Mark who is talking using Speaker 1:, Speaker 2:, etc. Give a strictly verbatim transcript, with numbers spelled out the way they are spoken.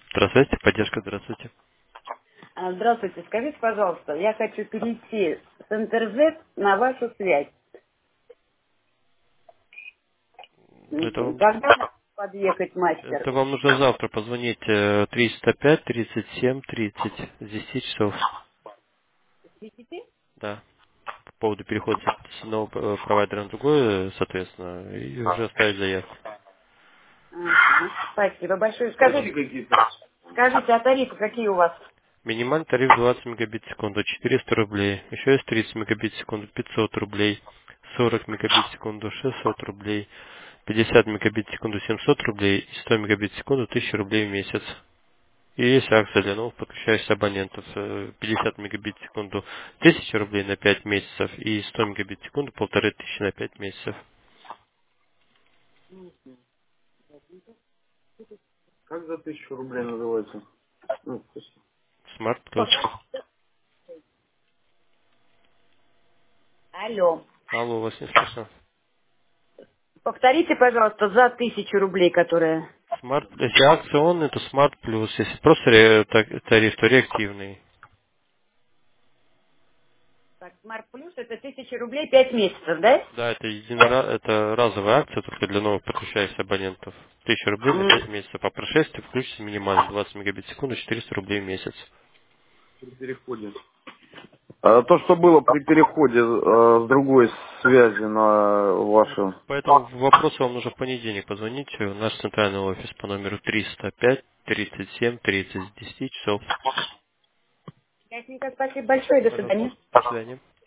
Speaker 1: Здравствуйте, поддержка, здравствуйте.
Speaker 2: А, Здравствуйте, скажите, пожалуйста, я хочу перейти с Интерзет на вашу связь.
Speaker 1: Это
Speaker 2: Мгм.
Speaker 1: вам,
Speaker 2: Когда подъехать мастер?
Speaker 1: это вам нужно завтра позвонить э, триста пять тридцать семь тридцать с десяти часов.
Speaker 2: Десяти?
Speaker 1: Да. По поводу перехода с одного э, провайдера на другой, э, соответственно, и уже оставить заявку.
Speaker 2: Ага, спасибо большое. Скажите, скажите, а тарифы какие у вас?
Speaker 1: Минимальный тариф двадцать мегабит в секунду, четыреста рублей. Еще есть тридцать мегабит в секунду, пятьсот рублей. сорок мегабит в секунду, шестьсот рублей. пятьдесят мегабит в секунду, семьсот рублей. И сто мегабит в секунду, тысяча рублей в месяц. И есть акция для новых подключающихся абонентов. э, пятьдесят мегабит в секунду, тысяча рублей на пять месяцев. И сто мегабит в секунду, полторы тысячи на пять месяцев.
Speaker 2: Как за тысячу рублей называется? Ну, спасибо.
Speaker 1: Смарт плюс.
Speaker 2: Алло.
Speaker 1: Алло, вас не слышно.
Speaker 2: Повторите, пожалуйста, за тысячу рублей, которая...
Speaker 1: Смарт, если акционный, то смарт плюс. Если просто ре- та- тариф, то реактивный.
Speaker 2: Так, Смарт Плюс это тысяча рублей пять месяцев, да?
Speaker 1: Да, это единора... это разовая акция только для новых подключающихся абонентов. Тысяча рублей на пять
Speaker 2: М,
Speaker 1: месяцев. По прошествии включится минимально двадцать мегабит в секунду, четыреста рублей в месяц.
Speaker 2: При переходе. А то, что было при переходе э, с другой связи на
Speaker 1: Ну,
Speaker 2: вашу.
Speaker 1: по этому вопросу вам нужно в понедельник позвонить в наш центральный офис по номеру триста пять тридцать семь тридцать с десяти часов.
Speaker 2: Ясненько, спасибо большое, до
Speaker 1: Пожалуйста.
Speaker 2: свидания.
Speaker 1: До свидания.